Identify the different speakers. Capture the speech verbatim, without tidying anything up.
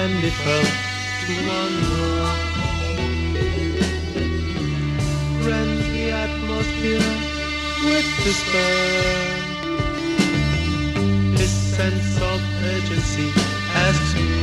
Speaker 1: and he fell to wonder. Rent the atmosphere with despair. His sense of urgency asks